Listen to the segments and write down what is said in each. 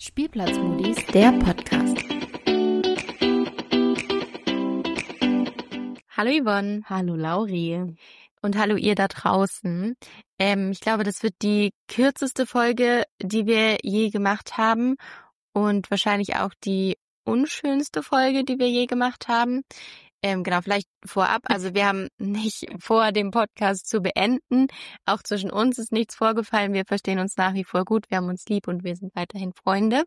Spielplatzmodis, der Podcast. Hallo Yvonne. Hallo Lauri. Und hallo ihr da draußen. Ich glaube, das wird die kürzeste Folge, die wir je gemacht haben und wahrscheinlich auch die unschönste Folge, die wir je gemacht haben. Genau, vielleicht vorab. Also wir haben nicht vor, den Podcast zu beenden. Auch zwischen uns ist nichts vorgefallen. Wir verstehen uns nach wie vor gut. Wir haben uns lieb und wir sind weiterhin Freunde.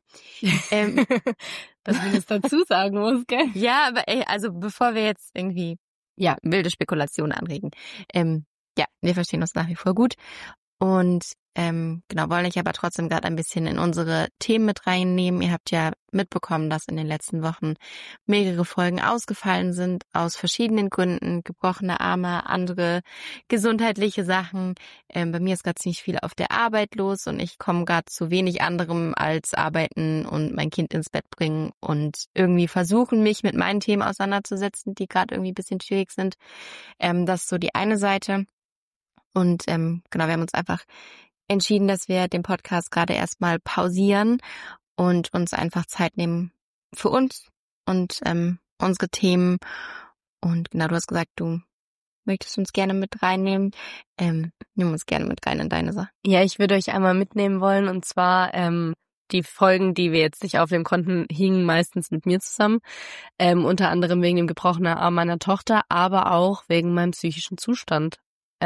Dass man das dazu sagen muss, gell? Ja, aber also bevor wir jetzt irgendwie wilde Spekulationen anregen. Wir verstehen uns nach wie vor gut. Und genau, wollen euch aber trotzdem gerade ein bisschen in unsere Themen mit reinnehmen. Ihr habt ja mitbekommen, dass in den letzten Wochen mehrere Folgen ausgefallen sind, aus verschiedenen Gründen. Gebrochene Arme, andere gesundheitliche Sachen. Bei mir ist gerade ziemlich viel auf der Arbeit los und ich komme gerade zu wenig anderem als arbeiten und mein Kind ins Bett bringen und irgendwie versuchen, mich mit meinen Themen auseinanderzusetzen, die gerade irgendwie ein bisschen schwierig sind. Das ist so die eine Seite. Und genau, wir haben uns einfach entschieden, dass wir den Podcast gerade erstmal pausieren und uns einfach Zeit nehmen für uns und unsere Themen. Und genau, du hast gesagt, du möchtest uns gerne mit reinnehmen. Nimm uns gerne mit rein in deine Sache. Ja, ich würde euch einmal mitnehmen wollen und zwar die Folgen, die wir jetzt nicht aufnehmen konnten, hingen meistens mit mir zusammen. Unter anderem wegen dem gebrochenen Arm meiner Tochter, aber auch wegen meinem psychischen Zustand.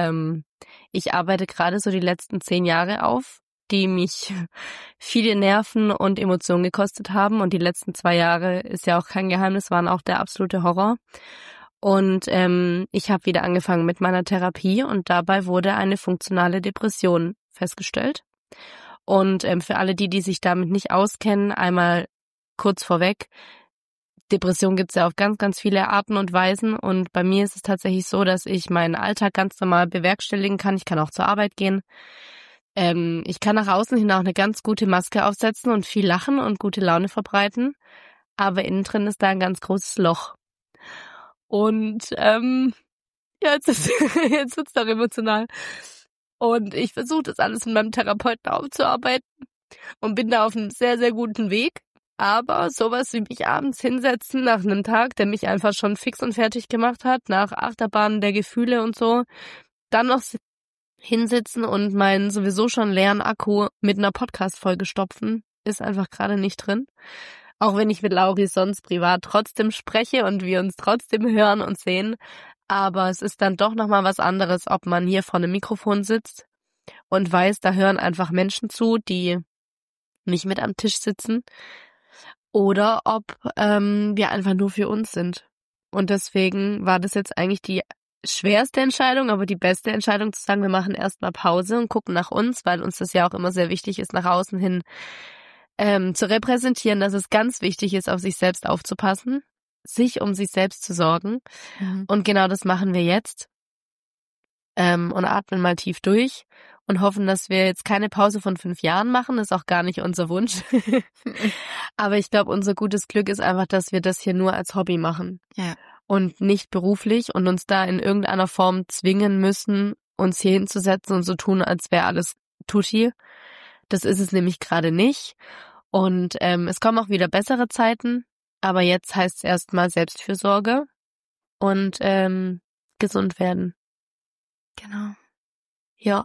Ich arbeite gerade so die letzten 10 Jahre auf, die mich viele Nerven und Emotionen gekostet haben. Und die letzten 2 Jahre, ist ja auch kein Geheimnis, waren auch der absolute Horror. Und ich habe wieder angefangen mit meiner Therapie und dabei wurde eine funktionale Depression festgestellt. Und für alle die sich damit nicht auskennen, einmal kurz vorweg, Depression gibt's ja auf ganz, ganz viele Arten und Weisen und bei mir ist es tatsächlich so, dass ich meinen Alltag ganz normal bewerkstelligen kann. Ich kann auch zur Arbeit gehen. Ich kann nach außen hin auch eine ganz gute Maske aufsetzen und viel lachen und gute Laune verbreiten, aber innen drin ist da ein ganz großes Loch. Und jetzt wird's doch emotional. Und ich versuche das alles mit meinem Therapeuten aufzuarbeiten und bin da auf einem sehr, sehr guten Weg. Aber sowas wie mich abends hinsetzen nach einem Tag, der mich einfach schon fix und fertig gemacht hat, nach Achterbahnen der Gefühle und so, dann noch hinsitzen und meinen sowieso schon leeren Akku mit einer Podcast-Folge stopfen, ist einfach gerade nicht drin. Auch wenn ich mit Lauri sonst privat trotzdem spreche und wir uns trotzdem hören und sehen. Aber es ist dann doch nochmal was anderes, ob man hier vor einem Mikrofon sitzt und weiß, da hören einfach Menschen zu, die nicht mit am Tisch sitzen. Oder ob wir einfach nur für uns sind. Und deswegen war das jetzt eigentlich die schwerste Entscheidung, aber die beste Entscheidung zu sagen, wir machen erstmal Pause und gucken nach uns, weil uns das ja auch immer sehr wichtig ist, nach außen hin zu repräsentieren, dass es ganz wichtig ist, auf sich selbst aufzupassen, sich um sich selbst zu sorgen. Mhm. Und genau das machen wir jetzt. Und atmen mal tief durch und hoffen, dass wir jetzt keine Pause von 5 Jahren machen. Das ist auch gar nicht unser Wunsch. Aber ich glaube, unser gutes Glück ist einfach, dass wir das hier nur als Hobby machen. Ja. Und nicht beruflich und uns da in irgendeiner Form zwingen müssen, uns hier hinzusetzen und so tun, als wäre alles tutti. Das ist es nämlich gerade nicht. Und es kommen auch wieder bessere Zeiten. Aber jetzt heißt es erstmal Selbstfürsorge und gesund werden. Genau. Ja.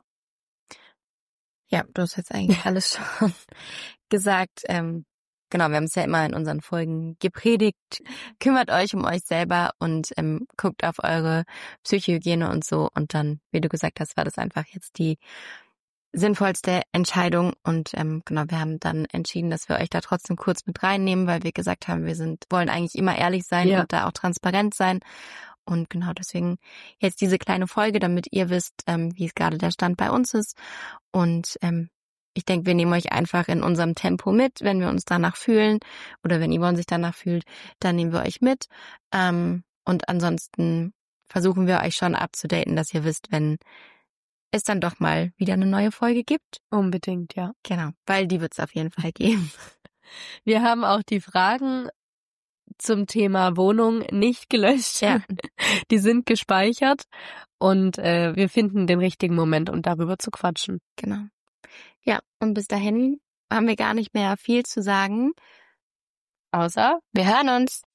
Ja, du hast jetzt eigentlich alles schon gesagt. Genau, wir haben es ja immer in unseren Folgen gepredigt. Kümmert euch um euch selber und guckt auf eure Psychohygiene und so. Und dann, wie du gesagt hast, war das einfach jetzt die sinnvollste Entscheidung. Und genau, wir haben dann entschieden, dass wir euch da trotzdem kurz mit reinnehmen, weil wir gesagt haben, wollen eigentlich immer ehrlich sein und da auch transparent sein. Und genau deswegen jetzt diese kleine Folge, damit ihr wisst, wie es gerade der Stand bei uns ist. Und ich denke, wir nehmen euch einfach in unserem Tempo mit, wenn wir uns danach fühlen oder wenn Yvonne sich danach fühlt, dann nehmen wir euch mit. Und ansonsten versuchen wir euch schon abzudaten, dass ihr wisst, wenn es dann doch mal wieder eine neue Folge gibt. Unbedingt, ja. Genau, weil die wird es auf jeden Fall geben. Wir haben auch die Fragen zum Thema Wohnung nicht gelöscht. Ja. Die sind gespeichert und wir finden den richtigen Moment, um darüber zu quatschen. Genau. Ja, und bis dahin haben wir gar nicht mehr viel zu sagen. Außer wir hören uns.